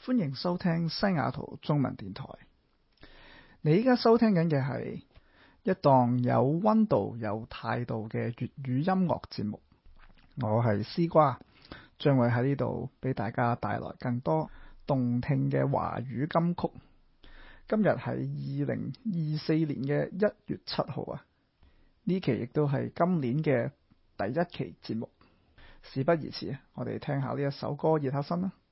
歡迎收聽西雅圖中文電台。你依家收聽緊嘅係一檔有溫度有態度嘅粵語音樂節目。我係絲瓜，將會喺呢度俾大家帶來更多動聽嘅華語金曲。今日係2024年嘅1月7號啊！呢期亦都係今年嘅第一期節目。事不宜遲，我哋聽下呢一首歌熱下身啦。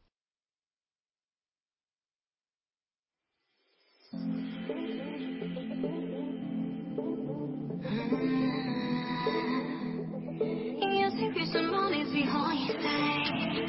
有些語什麼你只可以 say。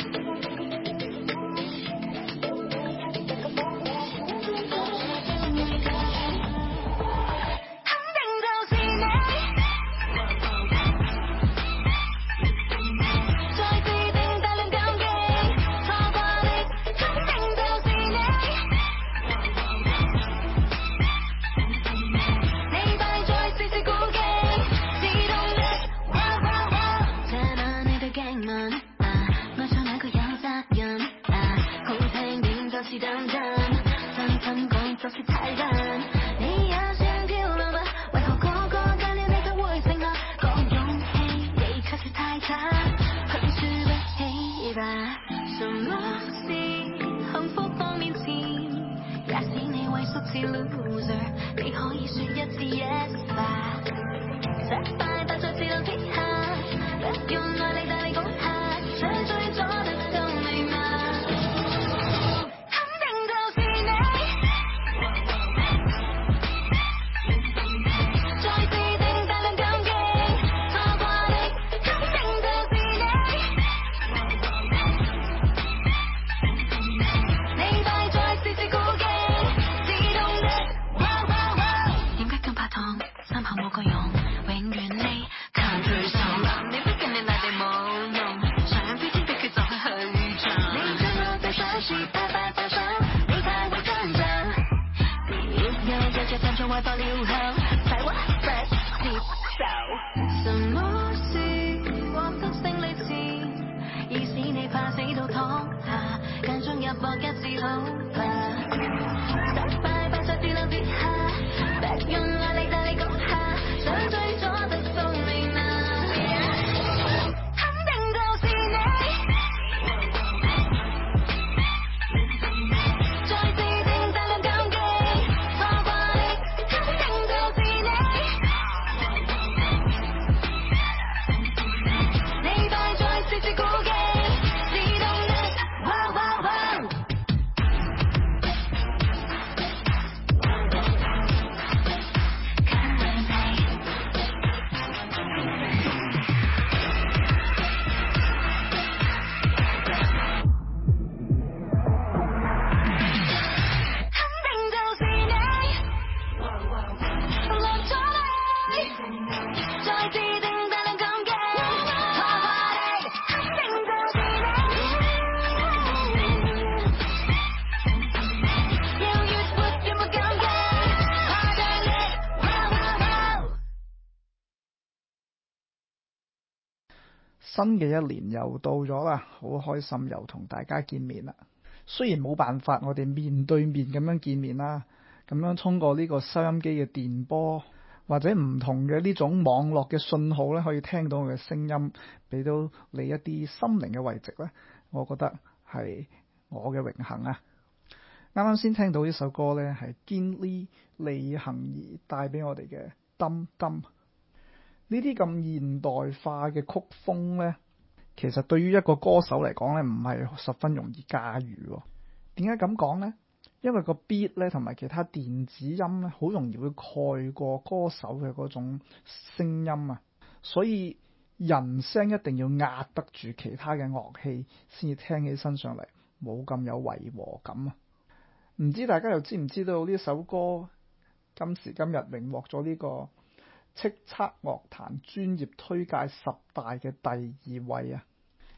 新嘅一年又到咗啦，好開心又同大家見面啦。雖然冇辦法我哋面對面咁樣見面啦，咁樣通過呢個收音機嘅電波或者唔同嘅呢種網絡嘅信號咧，可以聽到我嘅聲音，俾到你一啲心靈嘅慰藉咧，我覺得係我嘅榮幸啊！啱啱先聽到呢首歌咧，係堅利李幸儀帶俾我哋嘅《Dum Dum》。呢啲咁現代化嘅曲風呢，其實對於一個歌手嚟講呢，唔係十分容易駕馭。點解咁講呢？因為個 beat 呢同埋其他電子音呢，好容易會蓋過歌手嘅嗰種聲音啊。所以人聲一定要壓得住其他嘅樂器，先至聽起身上嚟冇咁有違和感啊。唔知大家又知唔知道呢首歌今時今日榮獲咗呢個叱咤樂壇專業推介10大嘅第2位啊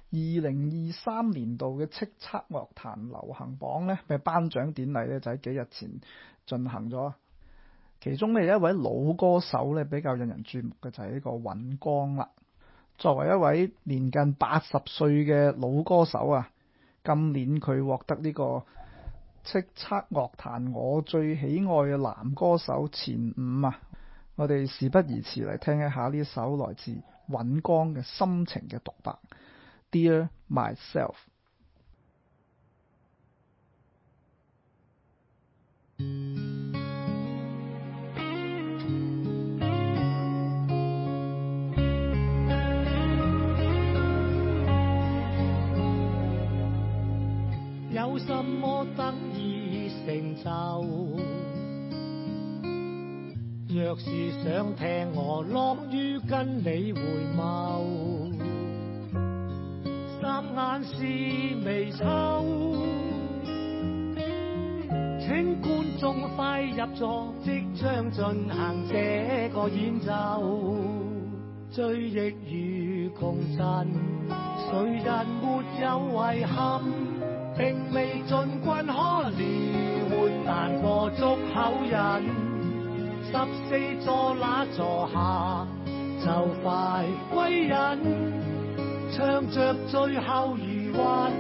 ！2023年度嘅叱咤樂壇流行榜咧嘅頒獎典禮咧就喺幾日前進行咗。其中咧有一位老歌手咧比較引人注目嘅就係呢個尹光啦。作為一位年近80歲嘅老歌手啊，今年佢獲得呢個叱咤樂壇我最喜愛嘅男歌手前5啊！我哋事不宜遲嚟聽一下呢首來自尹光嘅深情嘅獨白 Dear Myself。 有什麼得以成就？若是想聽我樂於跟你回眸，霎眼是微秋，請觀眾快入座，即將進行這個演奏。追憶與共振，誰人沒有遺憾？並未盡均可憐，但過足口癮。14座那座下，就快歸隱，唱着最後餘韻。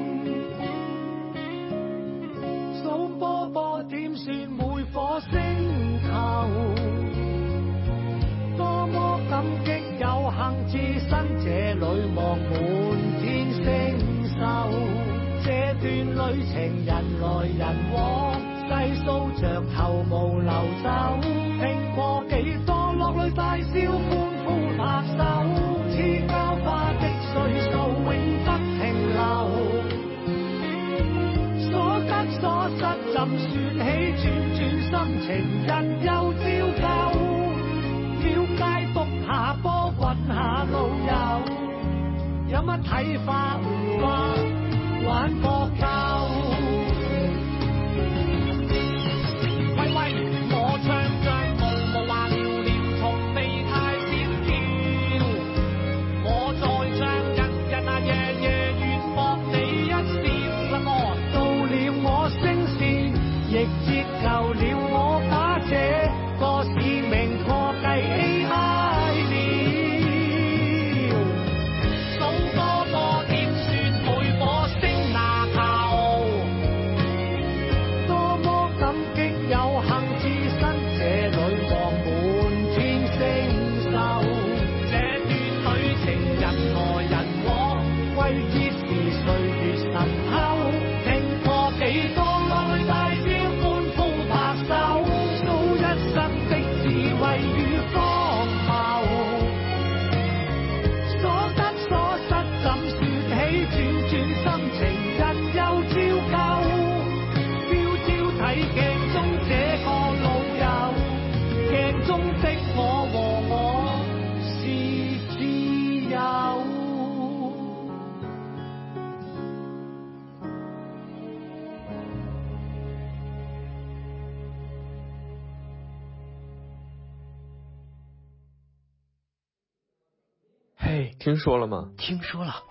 數波波點算每顆星球，多麼感激有幸置身這裏，望滿天星宿。這段旅程人來人往，細數着頭毛流走，聽過幾多落淚大笑歡呼拍手，似膠花的歲數永不停留，所得所失怎說起，轉心情人又照舊，廟街篤下波滾下路遊，有乜睇法玩搏鬥，喂喂，我唱着無話聊聊，從未太閃耀。我在唱日日夜夜，願博你一笑。到了我聲線，亦折舊了我把這個使命破計 AI 了。數波波點算每顆星？ 听说了吗？ 听说了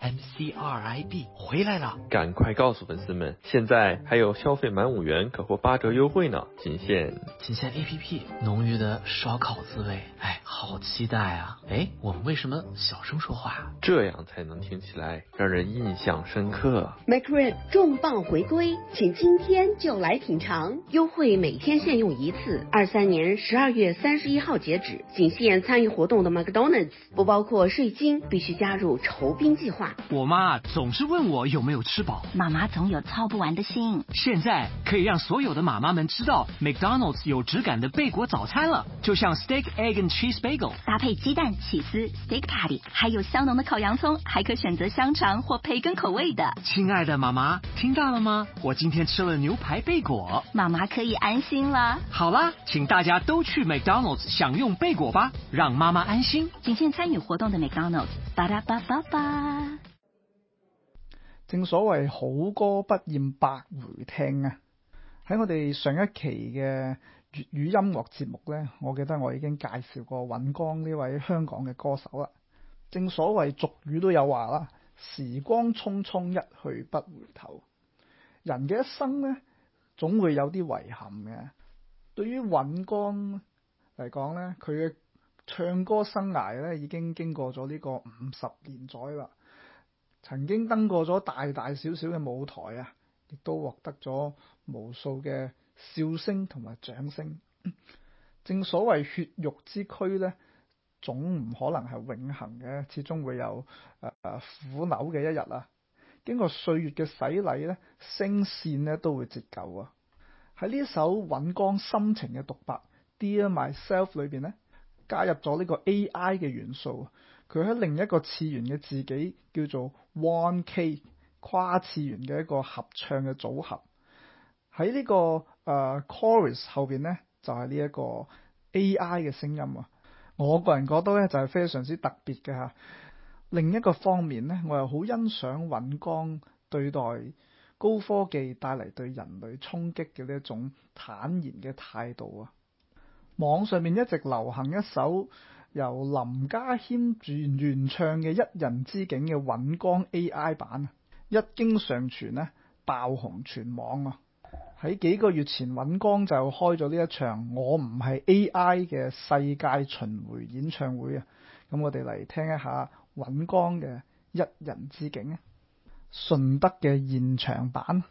，MCRIB 回来了， 赶快告诉粉丝们，现在还有消费满5元可获8折优惠呢，仅限 APP， 浓郁的烧烤滋味，哎，好期待啊！哎，我们为什么小声说话？ 这样才能听起来让人印象深刻。 McRib 重磅回归，请今天就来品尝，优惠每天限用1次，23年12月31号截止，仅限参与活动的 McDonald's， 不包括税金，必须加入酬宾计划。 我妈总是问我有没有吃饱， 妈妈总有操不完的心。 现在可以让所有的妈妈们知道 McDonald's 有质感的贝果早餐了，就像 Steak Egg and Cheese Bagel， 搭配鸡蛋、起司、Steak Patty， 还有香浓的烤洋葱，还可选择香肠或培根口味的。 亲爱的妈妈，听到了吗？我今天吃了牛排贝果， 妈妈可以安心了。 好啦，请大家都去 McDonald's 享用贝果吧，让妈妈安心。 仅限参与活动的 McDonald's， 巴拉巴巴巴。 正所謂好歌不厭百回聽啊！喺我哋上一期嘅粵語音樂節目呢，我記得我已經介紹過尹光呢位香港嘅歌手啦。正所謂俗語都有話啦，時光匆匆一去不回頭。人嘅一生呢，總會有啲遺憾嘅。對於尹光嚟講呢，佢嘅唱歌生涯呢已經經過咗呢個50年左右啦。曾經登過咗大大小小嘅舞台啊， 亦都獲得咗無數嘅笑聲同埋掌聲。正所謂血肉之軀咧，總唔可能係永恆嘅，始終會有腐朽嘅一日啊！經過歲月嘅洗禮咧，聲線咧都會折舊啊！喺呢首尹光深情嘅獨白 Dear Myself 裏邊咧，加入咗呢個 AI 嘅元素，佢喺另一個次元嘅自己叫做 1K 跨次元嘅一個合唱嘅組合。喺呢個chorus 後邊咧，就係呢一個 AI 嘅聲音啊！我個人覺得咧就係非常之特別嘅嚇。另一個方面咧，我又好欣賞尹光對待高科技帶嚟對人類衝擊嘅呢一種坦然嘅態度啊！網上面一直流行一首由林家謙原唱嘅《一人之境》嘅尹光 AI 版，一經上傳咧爆紅全網啊！喺幾個月前，尹光就開咗呢一場我唔係 AI 嘅世界巡迴演唱會啊！咁我哋嚟聽一下尹光嘅《一人之境》啊，順德嘅現場版。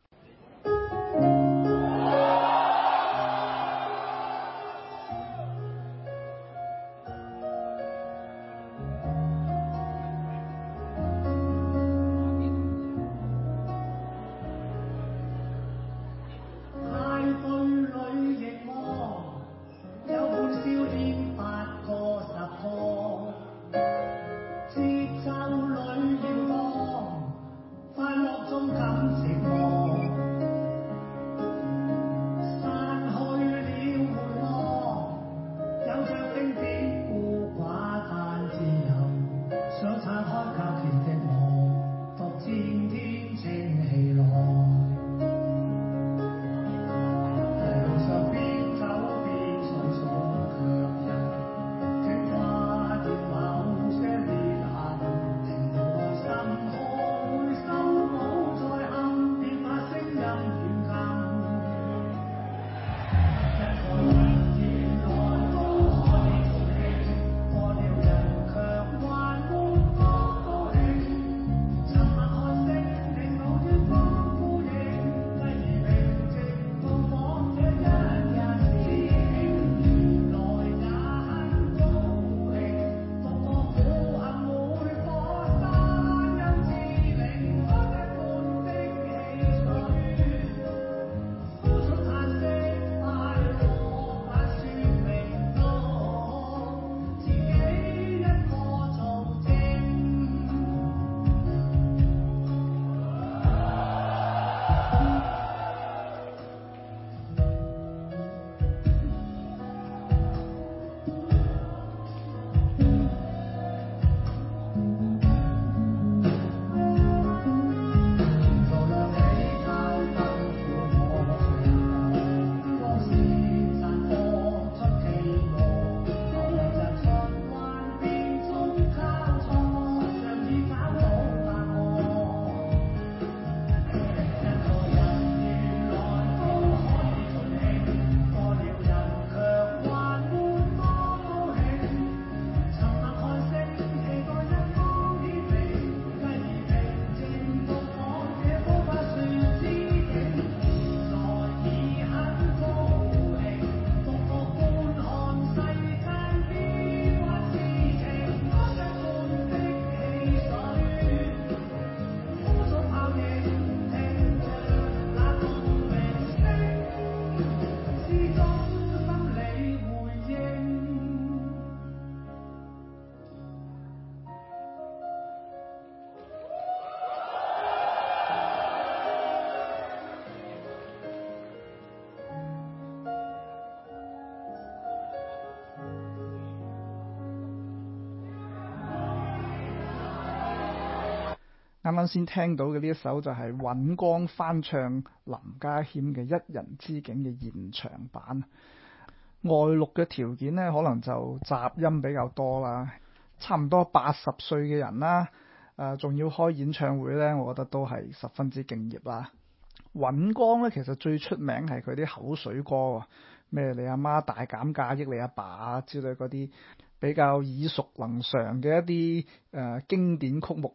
啱啱先聽到嘅呢一首就係尹光翻唱林家謙嘅《一人之境》嘅現場版。外錄嘅條件呢，可能就雜音比較多啦，差唔多80歲嘅人啦，仲要開演唱會呢，我覺得都係十分之敬業啦。尹光呢，其實最出名係佢啲口水歌啊，咩你阿媽大減價益你阿爸之類嗰啲比較耳熟能詳嘅一啲經典曲目啦。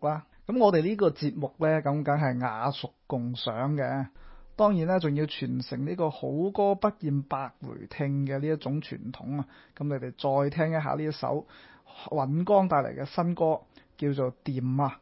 咁我哋呢個節目呢，咁梗係雅俗共賞嘅。當然啦，仲要傳承呢個好歌不厭百回聽嘅呢一種傳統啊。咁你哋再聽一下呢一首尹光帶嚟嘅新歌，叫做《掂》啊。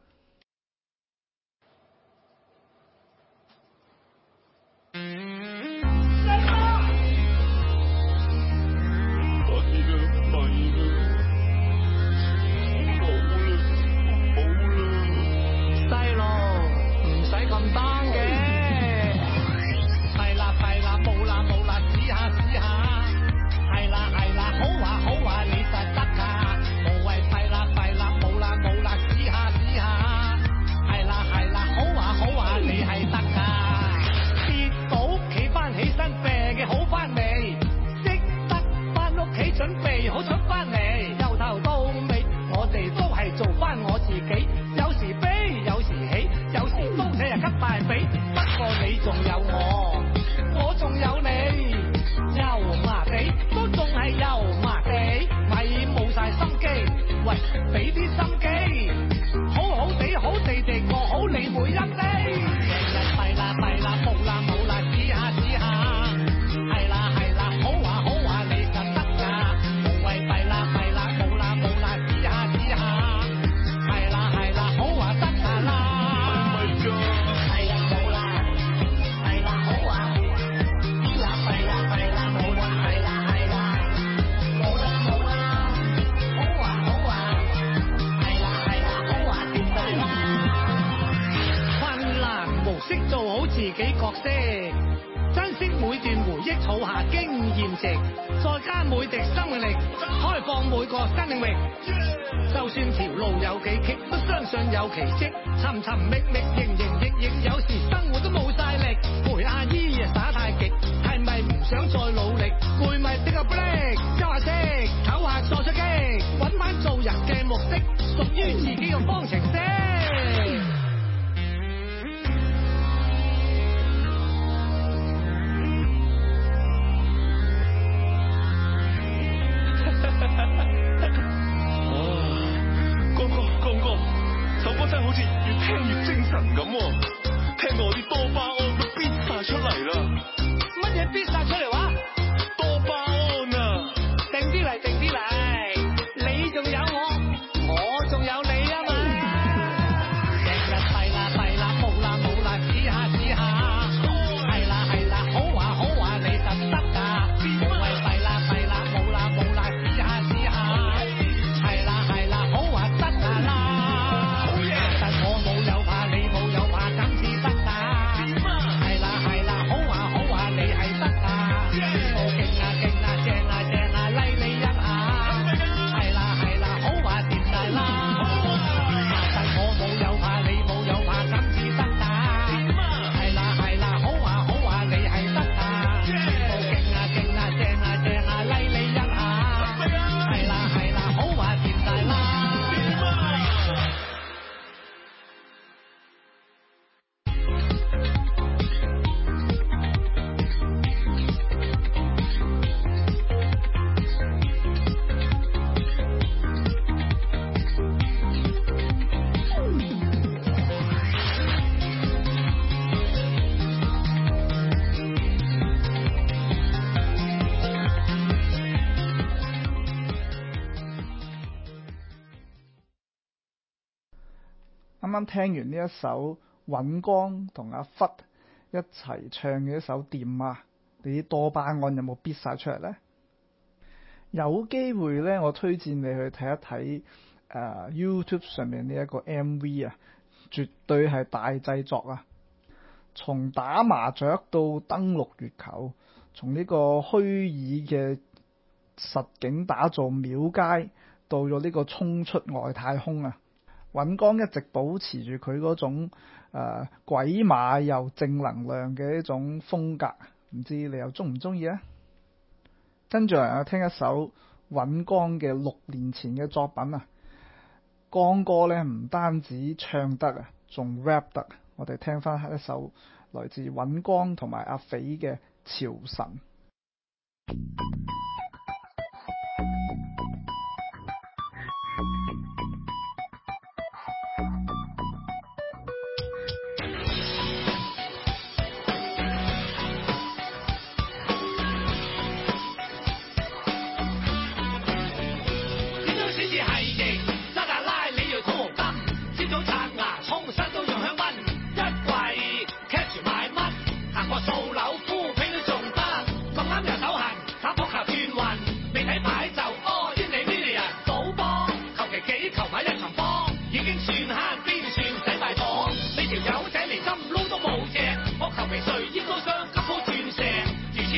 啱啱聽完呢一首尹光同阿忽一齊唱嘅一首《掂》啊，你啲多巴胺有冇必晒出嚟呢？有機會呢，我推薦你去睇一睇YouTube 上面呢一個 MV 啊，絕對係大製作啊！從打麻雀到登陸月球，從呢個虛擬嘅實景打造廟街，到咗呢個衝出外太空啊！尹光一直保持住佢嗰種鬼馬又正能量嘅一種風格，唔知你又中唔中意呢？跟住嚟聽一首尹光嘅6年前嘅作品啊！光哥咧唔單止唱得啊，仲 rap 得。我哋聽翻一首來自尹光同埋阿肥嘅《潮神》。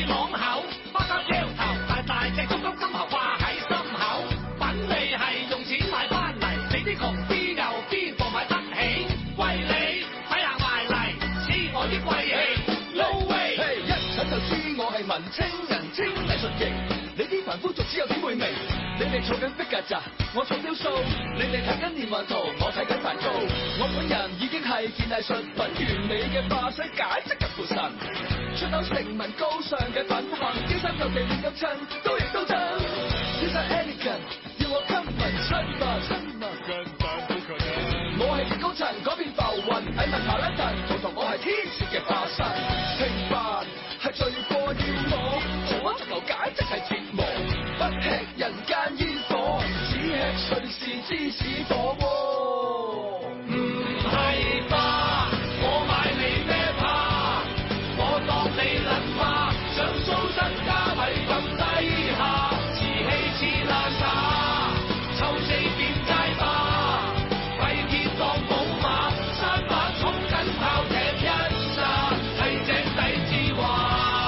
啲朗口，花膠焦頭，大大隻竹金喉掛喺心口，品味係用錢買翻嚟，你啲窮啲又邊個買得起？喂你睇下埋嚟，黐我啲貴氣 ，no way！ 一睇就知我係文青人，青藝術型，你啲凡夫俗子又點會明？你哋儲緊逼曱甴，我儲雕塑；你哋睇緊連環圖，我睇緊梵高。我本人已經係件藝術品，完美嘅化身，簡直近乎神。出口成文高尚嘅品行，機心尤其亂咁襯，都亦都真。先生 elegant， 要我親民親民親民，根本不可能。我係高層嗰邊浮雲，蟻民麻甩騰，同我係天使嘅化身。平凡係罪過要我，做我逐流簡直係折磨。不吃人間煙火，只吃瑞士芝士火鍋。 唔係吧？我買你咩怕？我當你撚花，上數身家咪咁低下，瓷器似爛渣，臭死變街霸，廢鐵當寶馬，山板衝緊炮艇一炸，係井底之蛙。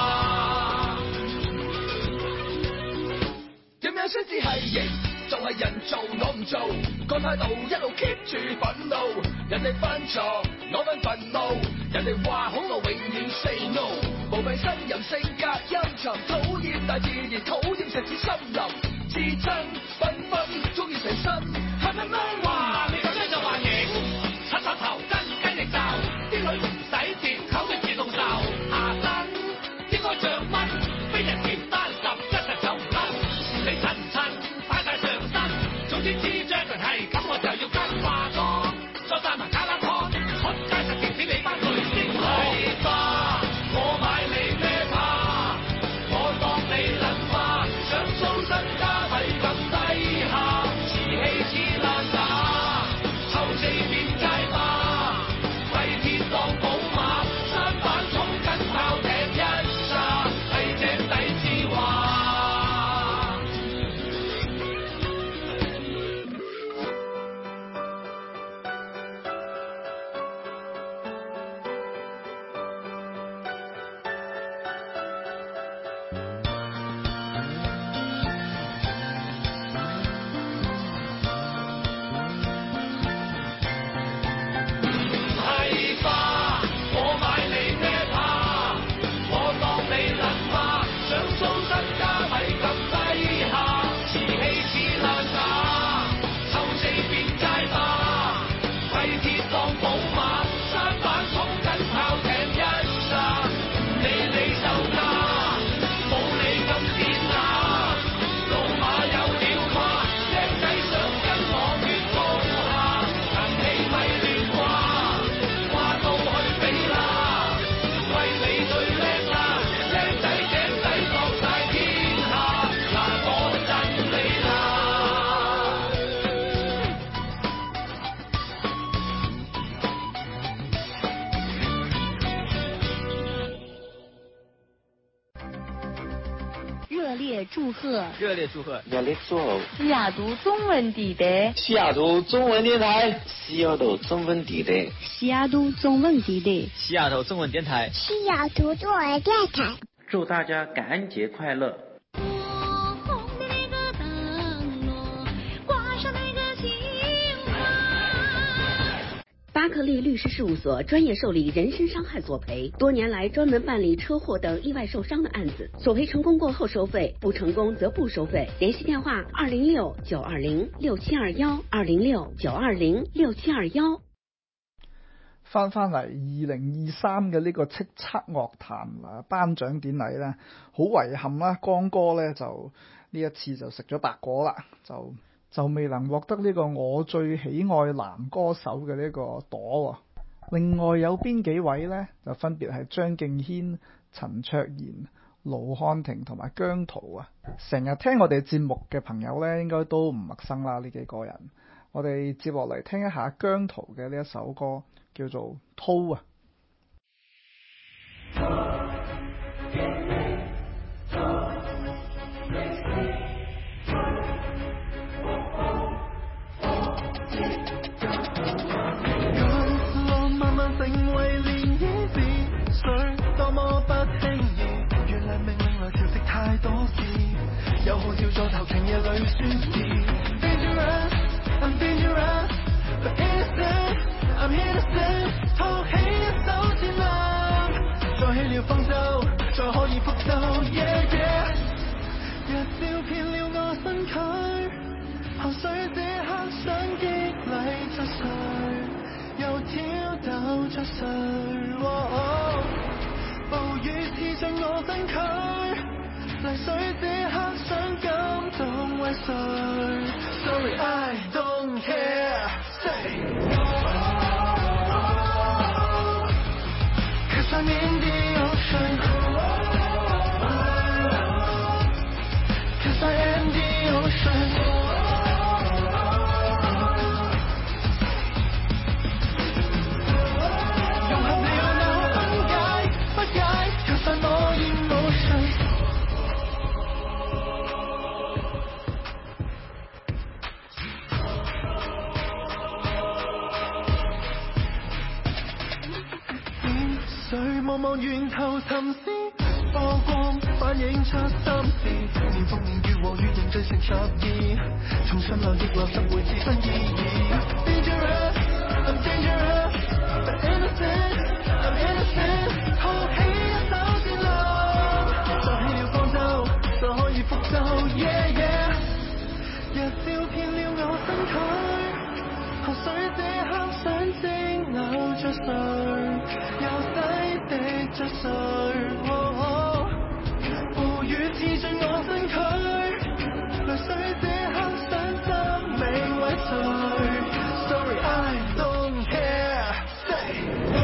點樣先至係型？就係人做我唔做，個態度一路 keep 住憤怒。人哋瞓咗，我份憤怒。人哋話好我永遠 say no。無病呻吟，性格陰沉，討厭大自然，討厭石屎森林。自憎紛紛，中意成身黑黑掹。 哇！你咁樣就話型，七十頭跟雞翼罩，啲女唔使貼，口嘅自動售。下身應該着乜？俾人貼單11日走唔甩。你襯唔襯？擺晒上身，總之知 Jackson 係咁，我就要跟化妝，再帶埋卡拉湯，出街實勁死你班巨星係吧？我買你咩怕？我當你撚花，上數身家咪咁低下，瓷器似爛渣，臭死變街霸，廢鐵當寶馬，山板衝緊炮艇一炸，係井底之蛙。係吧？我買你咩怕？我當你撚花，上數身家咪咁低下，瓷器似爛渣，臭死變街霸，廢鐵當寶馬，山板衝緊炮艇一炸，唔理你售價，冇你咁癲啊！老馬有料啩，靚仔想跟我決高下，人氣咪亂掛，掛到去比啦，喂你最叻啦，靚仔井底放晒天下，嗱我震你啦！ 热烈祝贺热烈祝贺！ 热烈祝贺！ 西雅图中文地带， 西雅图中文电台，西雅图中文地带， 西雅图中文地带， 西雅图中文电台， 西雅图中文电台， 祝大家感恩节快乐！ 巴克利律师事务所专业受理人身伤害索赔，多年来专门办理车祸等意外受伤的案子，索赔成功过后收费，不成功则不收费。联系電話206-920-6721，206-920-6721。 翻嚟2023嘅呢個叱咤樂壇頒獎典禮咧，好遺憾啦，江哥咧就呢一次就食咗白果啦，就未能獲得呢個我最喜愛男歌手嘅呢個朵。另外有邊幾位呢？就分別係張敬軒、陳卓賢、盧瀚霆同埋姜濤啊。成日聽我哋節目嘅朋友呢，應該都唔陌生啦，呢幾個人。我哋接落嚟聽一下姜濤嘅呢一首歌，叫做《濤》啊。 成為漣漪，似水多麼不經意，原來命笑座頭長夜裏宣示 Dangerous, I'm dangerous, but innocent, I'm innocent 托起一手戰艦，再起了方舟，再可以復仇 Yeah yeah 日照遍了我身軀，河水這刻想激勵着誰，又挑逗着誰、暴雨刺進我身軀，泥水這刻想感動為誰 Sorry I don't care Say Cause I'm in the ocean Cause I am the ocean望望源頭沉思，波光反映出心事，年復年月和月凝聚成12，從順流逆流拾回自身意義。Dangerous, I'm dangerous, but innocent, I'm innocent 托起一手戰艦，再起了方舟，就可以復仇 Yeah yeah 日照遍了我身軀，河水這刻想蒸餾着誰，又洗滌着誰、暴雨刺進我身軀，淚水這刻想生命為誰 Sorry I don't care Say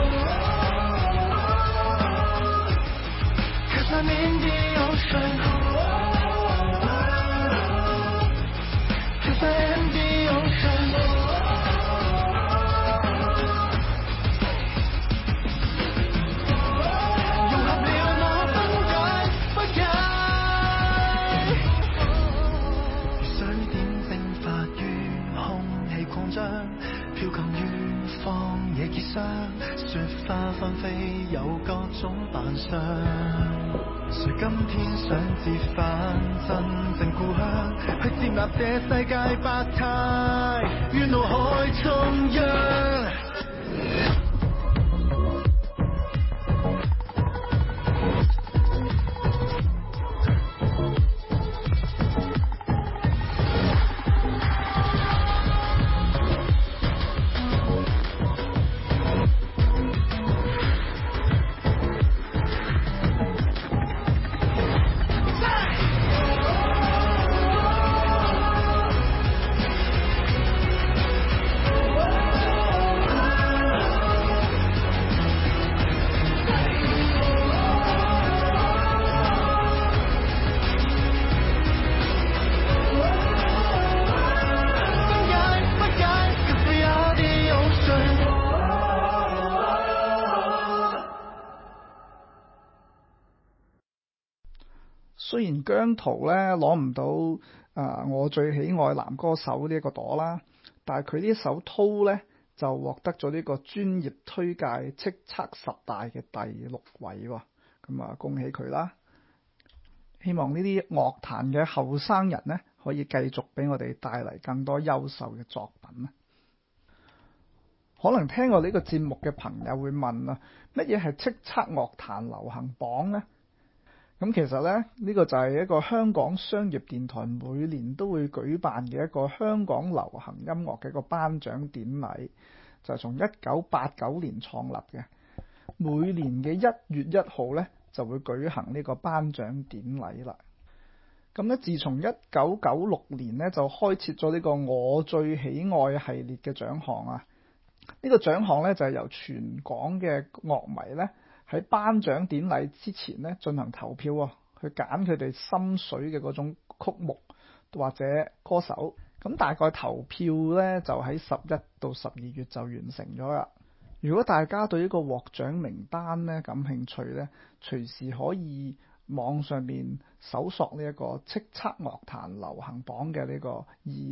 Cause I'm in the ocean Cause I am the ocean飄近遠方野結霜，雪花紛飛有各種扮相，誰今天想折返真正故鄉，去接納這世界百態於腦海中央。 雖然姜濤咧攞唔到我最喜愛男歌手呢一個朵啦，但係佢呢首《濤》咧就獲得咗呢個專業推介叱咤10大嘅第6位喎，咁啊恭喜佢啦！希望呢啲樂壇嘅後生人咧可以繼續俾我哋帶嚟更多優秀嘅作品啊！可能聽過呢個節目嘅朋友會問啊，乜嘢係叱咤樂壇流行榜呢？咁其實咧，呢個就係一個香港商業電台每年都會舉辦嘅一個香港流行音樂嘅一個頒獎典禮，就係從1989年創立嘅。每年嘅1月1號咧就會舉行呢個頒獎典禮啦。咁咧，自從1996年咧就開設咗呢個我最喜愛系列嘅獎項啊。呢個獎項咧就係由全港嘅樂迷咧喺頒獎典禮之前咧進行投票啊，去揀佢哋心水嘅嗰種曲目或者歌手。咁大概投票咧就喺11到12月就完成咗啦。如果大家對呢個獲獎名單咧感興趣咧，隨時可以網上面搜索呢一個叱咤樂壇流行榜嘅呢個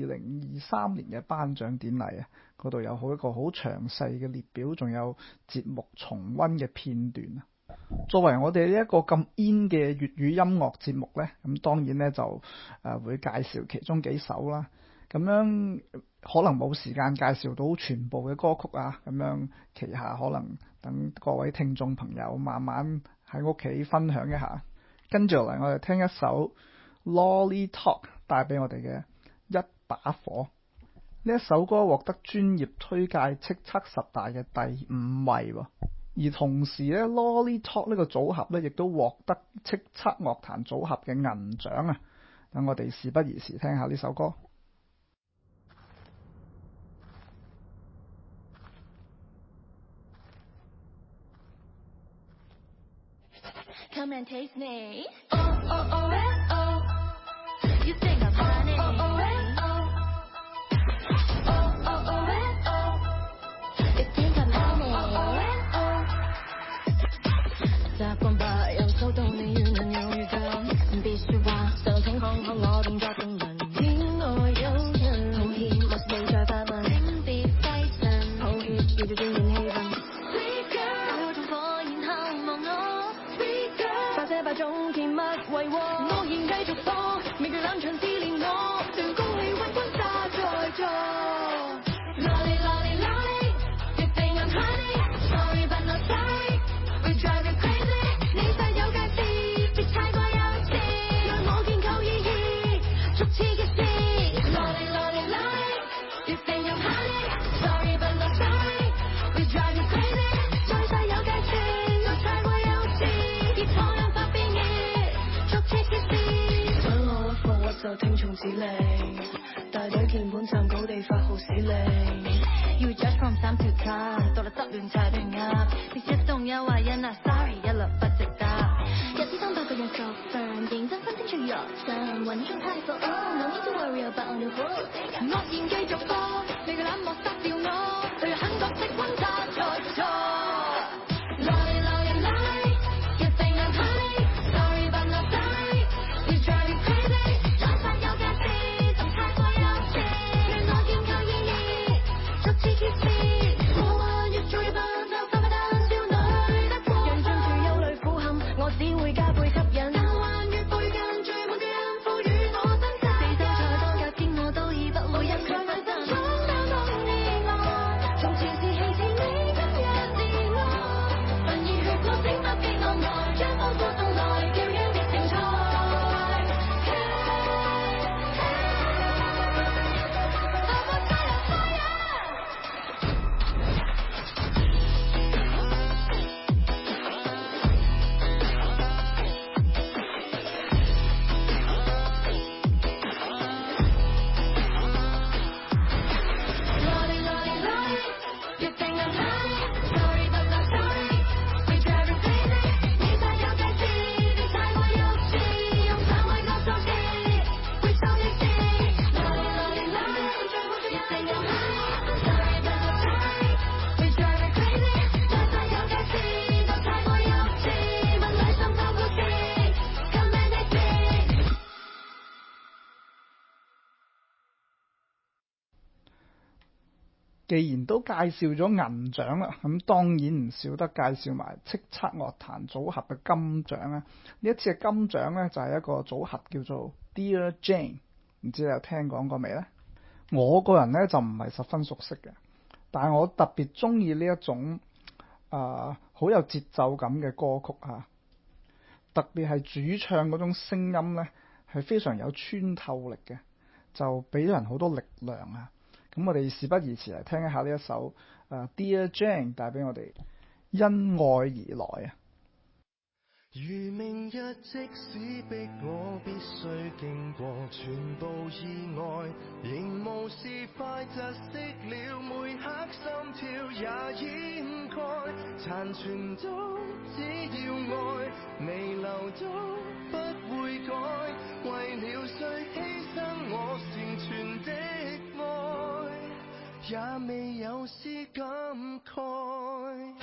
2023年嘅頒獎典禮啊，嗰度有一個好詳細嘅列表，仲有節目重溫嘅片段啊。 作為我哋呢一個咁 in 嘅粵語音樂節目呢，咁當然呢就會介紹其中幾首啦。咁樣可能冇時間介紹到全部嘅歌曲啊，咁樣旗下可能等各位聽眾朋友慢慢喺屋企分享一下。跟住落嚟，我哋聽一首 Lolly Talk 帶俾我哋嘅一把火。呢一首歌獲得專業推介叱咤10大嘅第5位喎。而同時咧 Lolly Talk 呢個組合咧，亦都獲得叱咤樂壇組合嘅銀獎啊！等我哋事不宜遲，聽下呢首歌。 Come and taste me. Oh, oh, oh, oh. You think I'm honey. Oh, oh, oh. Oh, oh, oh, oh. You think I'm honey. Oh, oh, oh. 習慣吧，又收到你遠人有預感，別說話，就請看看我動作動人。天外有人，抱歉，莫你再發問，請別費神，抱歉，要做轉換氣氛。Sweet girl， 有種火焰後望我。Sweet girl， 發這百種甜蜜為和，我現繼續播，未懼冷場自戀我，讓高氣溫轟炸在座。Lolly lolly lolly， you think I'm honey？Sorry but not sorry，we drive you crazy。你實有介事，別太過幼稚，讓我建構意義，逐次嘅事。Lolly lolly lolly，you think I'm honey？Sorry but not sorry，we drive you crazy。最細有介事，我太過幼稚，別錯讓發變異，逐次嘅事。想我屈服我就聽從指令，大隊鍵盤站稿地發號施令。You judge from 3 to 10，到啦執亂齊亂噏，別一動有懷孕啊 ，sorry 一律不值得。入啲當8個人熟飯，認真分清楚藥神，穩重太過 no need to worry about on your foot。我現繼續播，你嘅冷漠殺掉我，對很角色轟炸在座。Lolly lolly lolly，you think I'm honey？Sorry but not sorry，we drive you crazy。我實有介事，就太過幼稚，讓我建構意義，逐次揭示。我話越做越笨，就快快等少女得過。讓進處憂慮苦陷，我只會加倍吸引。但還越背近最滿嘅人賦予我真實。四周再多格天我都已不會一概分身。闖蕩到意外，從前是戲似你今日自我。憤而去過整百幾浪外，將風波送來，叫人別成才。Lolly lolly lolly，you think I'm honey？Sorry but not sorry，we drive you crazy。你實有介事，別太過幼稚，用反胃角數字，會受逆視。Lolly lolly lolly，you think I'm honey？Sorry but not sorry，we drive you crazy。你實有介事，都太過幼稚，問女心透故事，Come and take me。 既然都介紹咗銀獎啦，咁當然唔少得介紹埋叱咤樂壇組合嘅金獎啦。呢一次嘅金獎呢，就係一個組合叫做 Dear Jane， 唔知你有聽講過未呢？我個人呢，就唔係十分熟悉嘅，但係我特別中意呢一種好有節奏感嘅歌曲啊，特別係主唱嗰種聲音呢，係非常有穿透力嘅，就俾人好多力量啊！咁我哋事不宜遲嚟聽一下呢一首Dear Jane 帶俾我哋因愛而來啊！ 如明日即使逼我必須經過全部意外，仍無視快窒息了每刻心跳也掩蓋，殘存都只要愛，未留都不會改，為了誰犧牲我成全的愛，也未有絲感慨。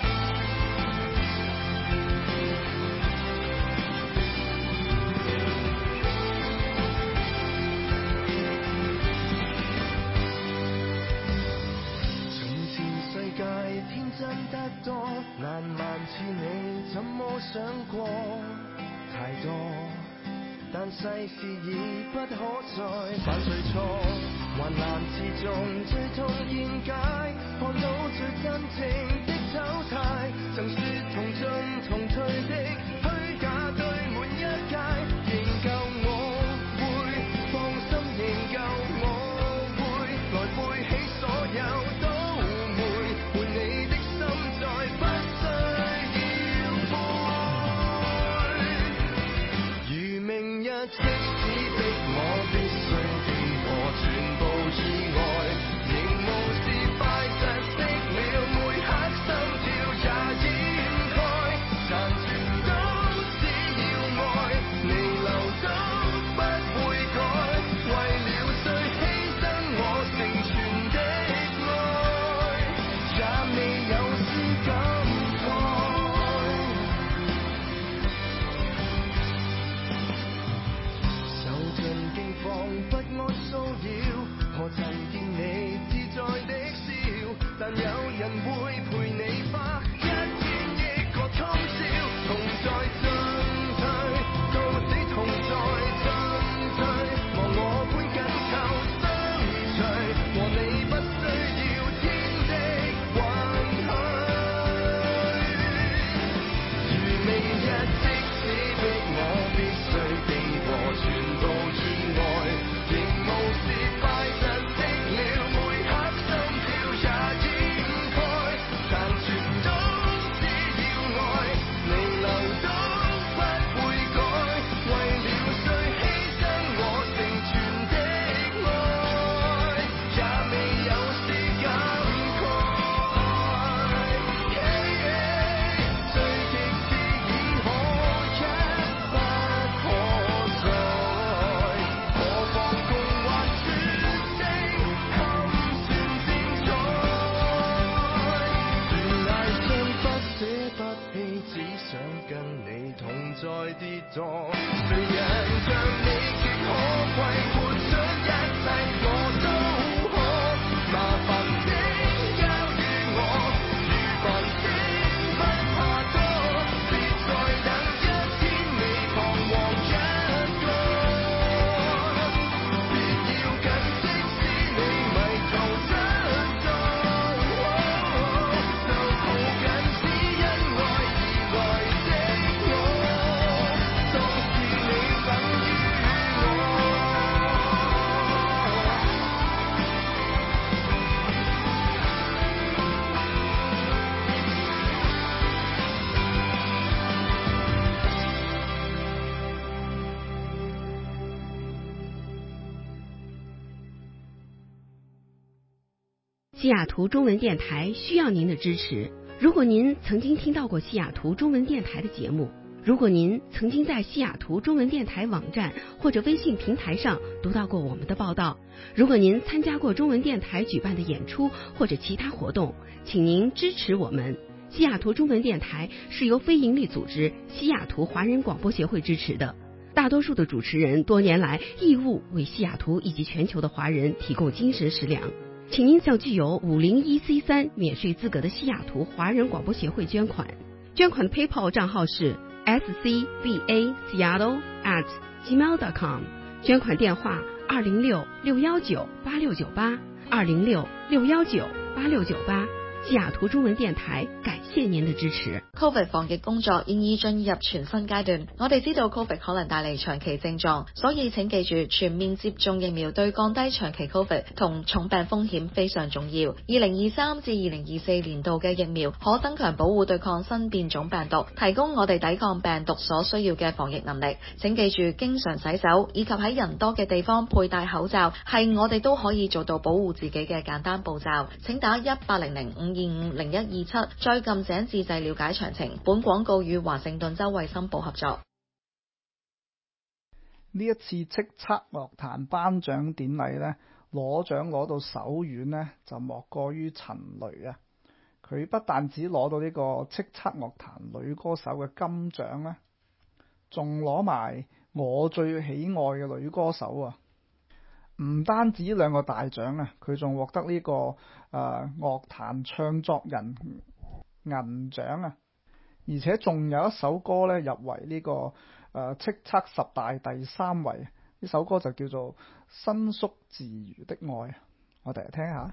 世界天真得多，難萬萬次你怎麼想過太多，但世事已不可再犯最初，患難之中最痛現解，看到最真正的醜態，曾說同進同退的虛假對滿一街，仍舊我會放心，仍舊我會來背起所有都會換你的心再不需要悔，如明日即使逼我必須經過全部意外，仍無視快窒息了每刻心跳也掩蓋，殘存都只要愛，彌留都不會改，為了誰犧牲我成全的愛，也未有絲感慨，受盡驚慌不安騷擾，何曾見你自在的笑，但有人會陪你花一天億個通宵，同在進退，到死同在進退，望我般緊扣相隨，和你不需要天的允許，如明日即使逼我必須經過全部意外，仍無視快窒息了每刻心跳也掩蓋，殘存都只要愛，彌留都不會改，為了誰犧牲我成全的愛，也未有絲感慨，最極致已可一不可再，何妨共話說聲堪算精彩，懸崖上不捨不棄，只想跟你同在跌宕，誰人像你極可貴，活出一切我都可，麻煩請交予我，如繁星不怕多，別再等一天未彷徨一個，別要緊即使你迷途失蹤，就抱緊只因愛而來的我，當是你等於我。 西雅图中文电台需要您的支持。如果您曾经听到过西雅图中文电台的节目，如果您曾经在西雅图中文电台网站或者微信平台上读到过我们的报道，如果您参加过中文电台举办的演出或者其他活动，请您支持我们。西雅图中文电台是由非营利组织西雅图华人广播协会支持的。大多数的主持人多年来义务为西雅图以及全球的华人提供精神食粮。请您向具有501C3免税资格的西雅图华人广播协会捐款。捐款的 PayPal 账号是 scbaseattle@gmail.com， 捐款电话206-619-8698 206-619-8698。西雅圖中文電台感謝您的支持。 Covid 防疫工作現已進入全新階段，我哋知道 Covid 可能帶嚟長期症狀，所以請記住全面接種疫苗對降低長期 Covid 同重病風險非常重要。2023至2024年度嘅疫苗可增強保護對抗新變種病毒，提供我哋抵抗病毒所需要嘅防疫能力。請記住經常洗手以及喺人多嘅地方佩戴口罩係我哋都可以做到保護自己嘅簡單步驟。請打1800-525-0127再撳井自製了解詳情。本廣告與華盛頓州衛生部合作。 呢一次叱咤樂壇頒獎典禮呢，攞獎攞到手軟呢，就莫過於陳蕾啊！佢不但止攞到呢個叱咤樂壇女歌手嘅金獎呢，仲攞埋我最喜愛嘅女歌手啊！唔單止兩個大獎啊，佢仲獲得呢個樂壇唱作人銀獎啊！ 而且仲有一首歌咧入圍呢個叱咤10大第3位，呢首歌就叫做《伸縮自如的愛》，我哋嚟聽下。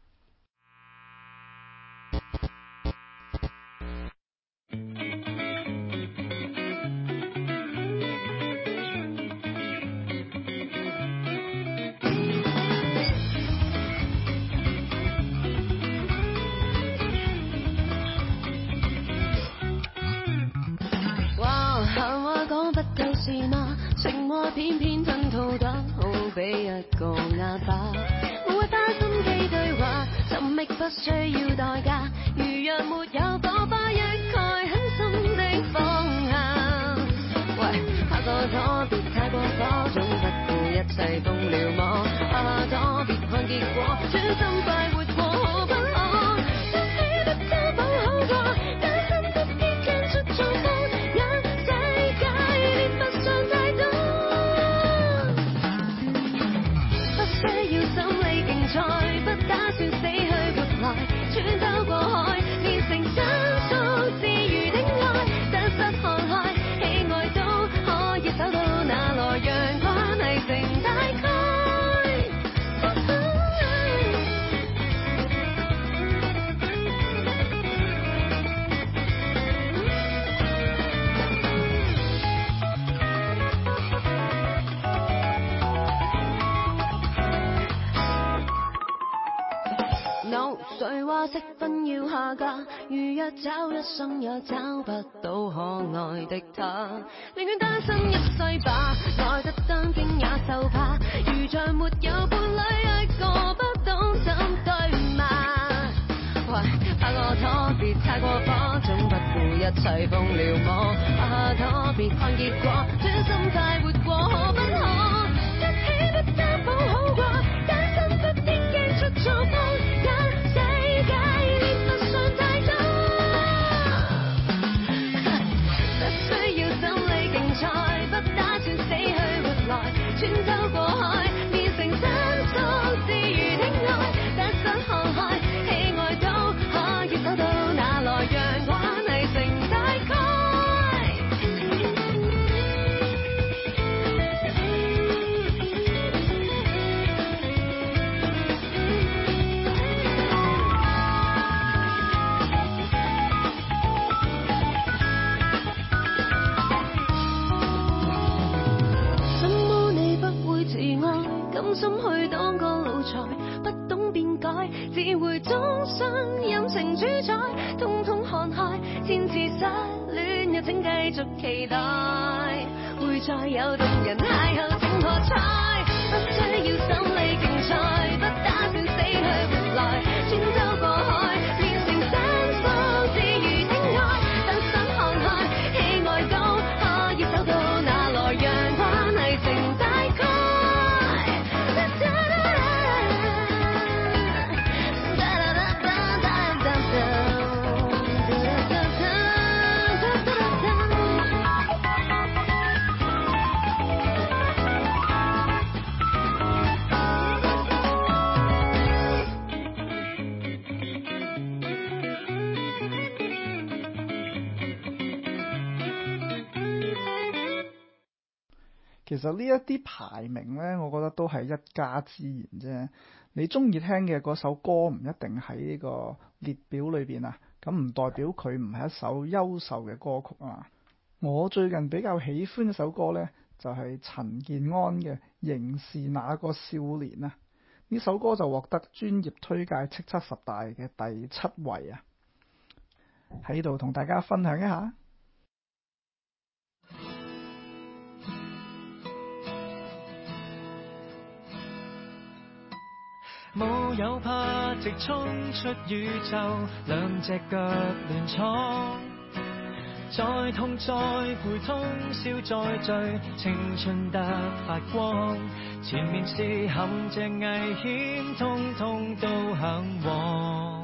情話偏偏吞吐得好比一個啞巴，無謂花心機對話，尋覓不需要代價，如若沒有火花一概狠心的放下。喂，拍個拖別太過火，總不顧一切瘋了魔，拍下拖別看結果，專心快活過好不可，一起不擔保好過，單身不必驚出錯方，讓世界連不上太多。需要心理競賽，不打算死去活來，穿兜過海，練成伸縮自如的愛，得失看開，喜愛都可以找到，哪來讓關係成大概。誰話適婚要下嫁？如若找一生也找不到可愛的他，寧願單身一世吧，來得當驚也受怕，如像沒有伴侶一個不懂怎對罵。喂，拍個拖別太過火，總不顧一切瘋了魔，拍下拖別看結果，專心快活過可不可？一起不擔保好過，單身不必驚出錯方。穿兜過海，練成伸縮自如的愛，得失看開，喜愛都可以找到，哪來讓關係成大概。甘心去當個奴才，不懂變改，只會終生任情主宰，通通看開，千次失戀也請繼續期待，會再有動人邂逅請破彩，不需要心理競賽，不打算死去活來，穿兜過海，練成伸縮自如的愛，得失看開，喜愛都可以找到，哪來讓關係成大概。 其實呢一啲排名呢，我覺得都係一家之言啫。你中意聽嘅嗰首歌唔一定喺呢個列表裏邊啊，咁唔代表佢唔係一首優秀嘅歌曲啊。我最近比較喜歡一首歌呢，就係陳健安嘅《仍是那個少年》啊。呢首歌就獲得專業推介叱咤10大嘅第7位啊。喺度同大家分享一下。 冇有怕直衝出宇宙，兩隻腳亂闖，再痛再陪通宵再醉，青春得發光，前面是陷阱危險，通通都向往，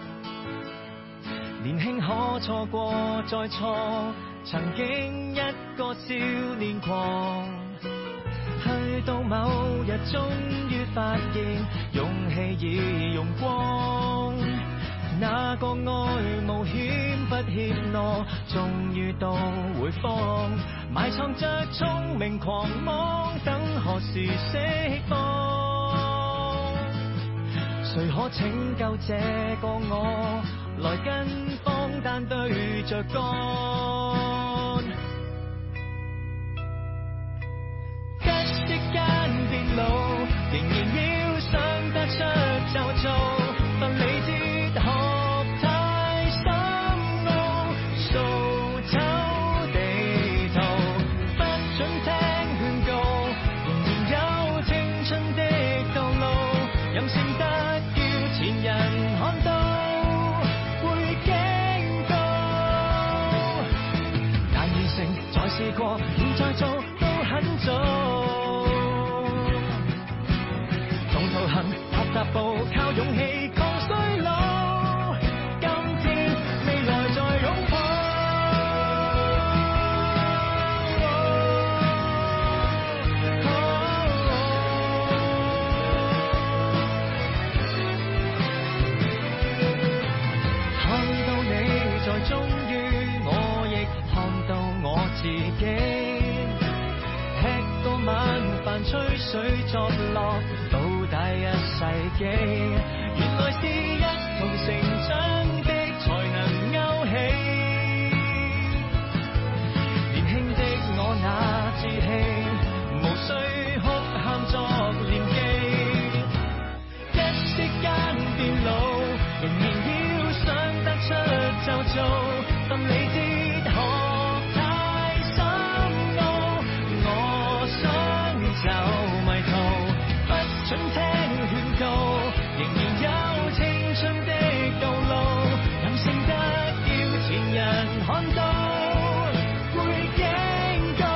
年輕可錯過再錯，曾經一個少年狂，去到某日終於發現勇氣已用光，那個愛冒險不怯懦， 終於都會放，埋藏着聰明狂妄，等何時釋放？誰可拯救這個我？來跟荒誕對着幹。一息間變老，仍然要想得出就做，但理哲學太深奧，掃走地圖，不准聽勸告，仍然有青春的道路，任性得叫前人看到會驚告，難完成再試過，現在做都很早。踏步靠勇氣抗衰老，今天未來再擁抱。看到你在終於，我亦看到我自己，吃過晚飯吹水作樂，一世紀，原來是一同成長的才能勾起，年輕的我那志氣，無需哭喊作念記，一息間變老，仍然要想得出就做，但理哲學太深奧，我想就迷途，不准聽仍然有青春的道路，任性得叫前人看到會驚告，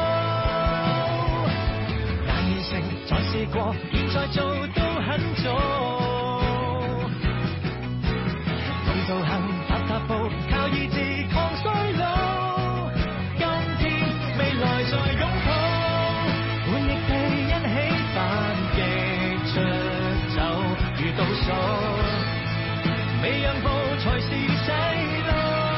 難完成再試過，現在做都很早，同途行踏步靠意志抗衰老，今天未來再擁抱，換逆地一起反擊出倒數，未讓步才是細路，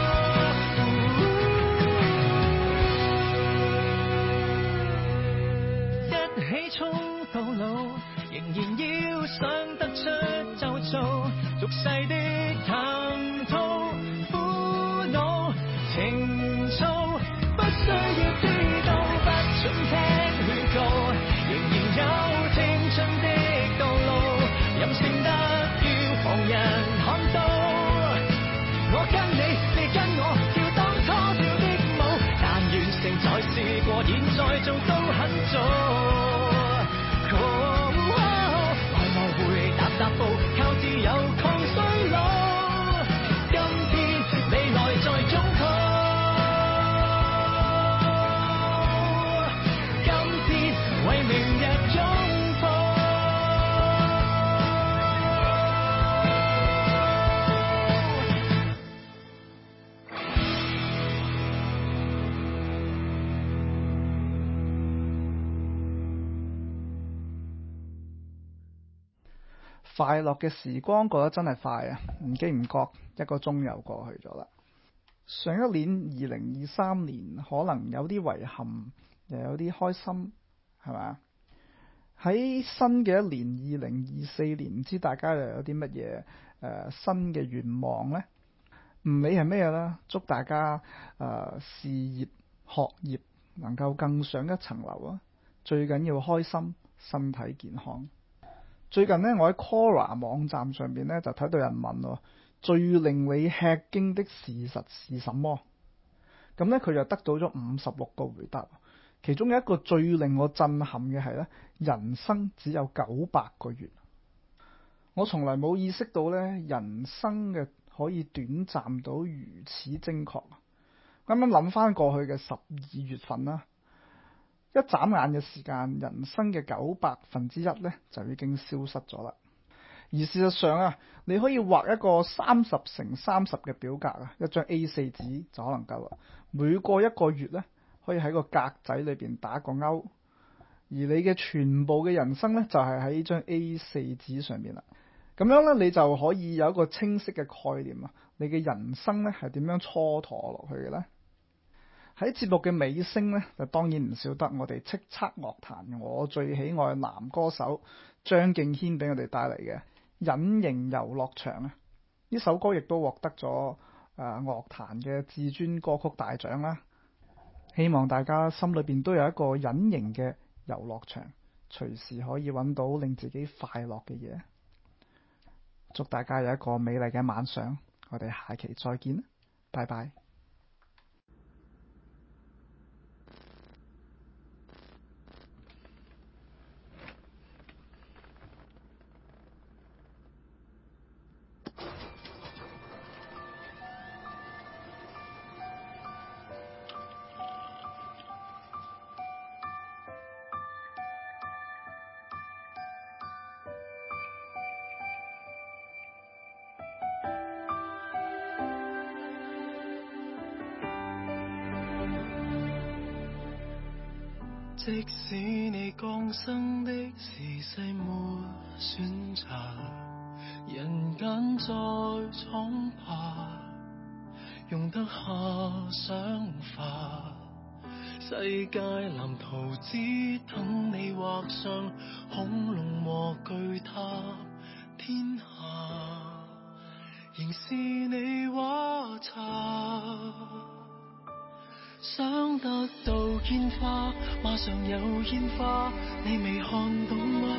一起衝到老，仍然要想得出就做，俗世的談吐苦惱情操，不需要知道，不准聽勸告，仍然有青春的道路，任性得叫旁人看到，我跟你跟我跳當初跳的舞，但完成再試過，現在做都很早，來來回踏步靠自由抗衰老，今天未來再擁抱，今天為明日擁抱。 快樂嘅時光過得真係快啊！唔經唔覺1個鐘又過去咗啦。上一年2023年可能有啲遺憾，又有啲開心，係咪？喺新嘅一年2024年，唔知大家又有啲乜嘢新嘅願望呢？唔理係咩啦，祝大家事業學業能夠更上一層樓啊！最緊要開心，身體健康。最近呢，我喺 Quora 網站上邊呢，就睇到人問喎，最令你吃驚的事實是什麼？咁呢，佢就得到咗56個回答，其中有一個最令我震撼嘅係呢，人生只有900個月。我從來冇意識到呢，人生嘅可以短暫到如此精確。啱啱諗翻過去嘅12月份啦，一眨眼嘅時間，人生嘅100%呢就已經消失咗啦。而事實上啊，你可以畫一個30×30嘅表格啊，一張 A4 紙就可能夠啦。每過一個月呢，可以喺個格仔裏邊打個勾，而你嘅全部嘅人生呢，就係喺呢張 A4 紙上面啦。咁樣呢，你就可以有一個清晰嘅概念啊，你嘅人生呢係點樣蹉跎落去嘅呢？ 喺節目嘅尾聲呢，就當然唔少得我哋叱咤樂壇我最喜愛男歌手張敬軒俾我哋帶嚟嘅《隱形遊樂場》啊！呢首歌亦都獲得咗樂壇嘅至尊歌曲大獎啦。希望大家心裏邊都有一個隱形嘅遊樂場，隨時可以揾到令自己快樂嘅嘢。祝大家有一個美麗嘅晚上，我哋下期再見，拜拜。 即使你降生的時世沒選擇，人間再闖吧，用得下想法，世界藍圖只等你畫上，恐龍和巨塔，天下仍是你畫冊。想得到煙花，馬上有煙花，你未看到嗎？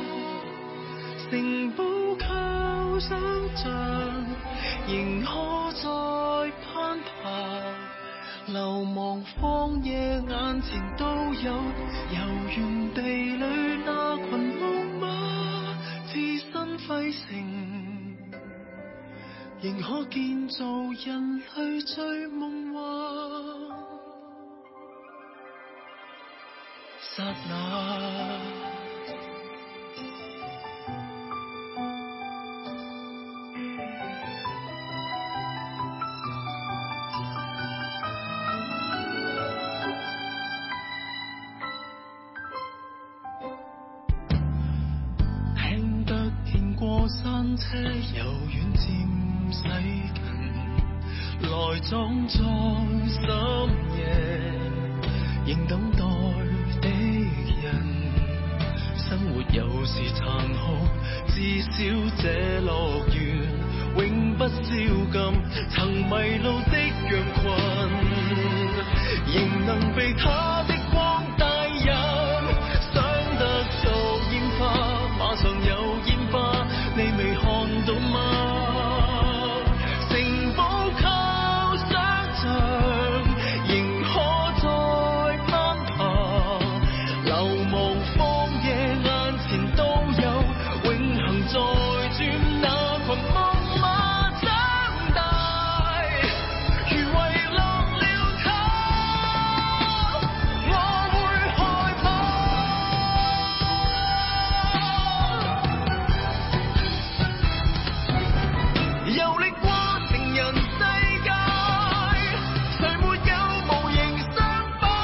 城堡靠想像，仍可再攀爬。流亡荒野眼前都有，遊園地裏那群木馬，置身廢城，仍可建造人類最夢幻。剎那聽得見過山車由遠漸駛近，來裝在深夜，仍等待的人。生活有時殘酷，至少這樂園永不宵禁。曾迷路的羊群，仍能被它的光帶引。想得到煙花，馬上有煙花，你未看到嗎？城堡靠想像，仍可再攀爬。流亡荒野眼前都有，永恆在轉那群木馬長大。如遺落了他，我會害怕。遊歷過成人世界，誰沒有無形傷疤？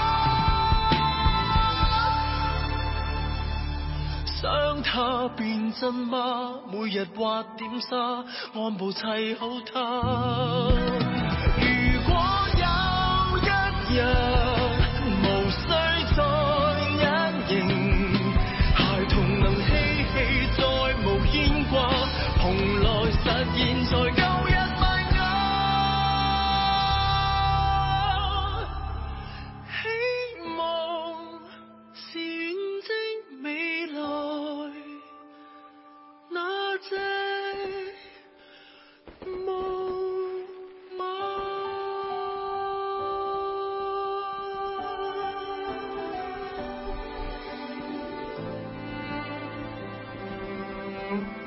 想他變真嗎？每日挖點沙，按部砌好它。如果有一日無需再隱形，孩童能嬉戲再無牽掛，蓬萊實現在舊日萌芽。希望是遠的未來，那隻木馬。